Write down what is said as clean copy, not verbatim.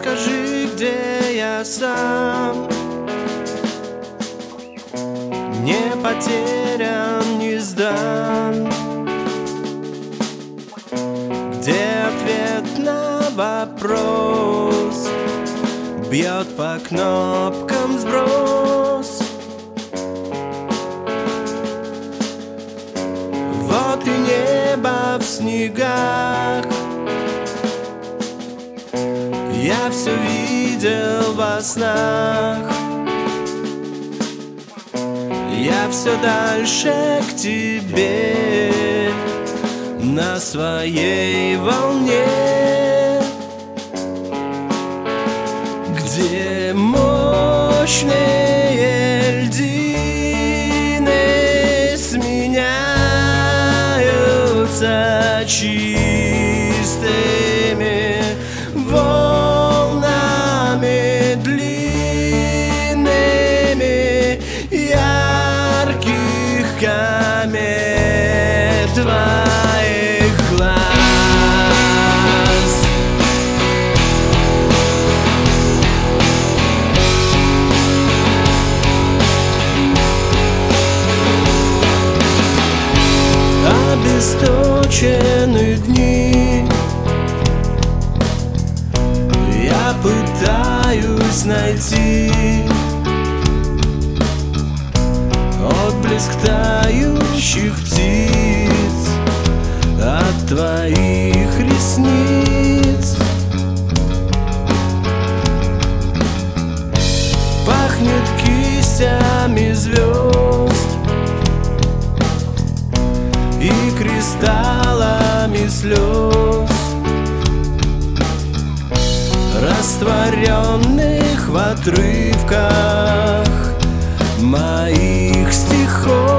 скажи, где я сам. Не потерян, не сдан. Где ответ на вопрос? Бьет по кнопкам сброс. Вот и небо в снегах. Я все видел во снах. Я все дальше к тебе на своей волне. Где мощные льдины сменяются чистыми волнами длинными ярких комет твоих глаз. Обесточены дни. Я пытаюсь найти отблеск тающих птиц от твоих ресниц. Пахнет кистями звезд и кристаллами слез, растворенных в отрывках моих стихов.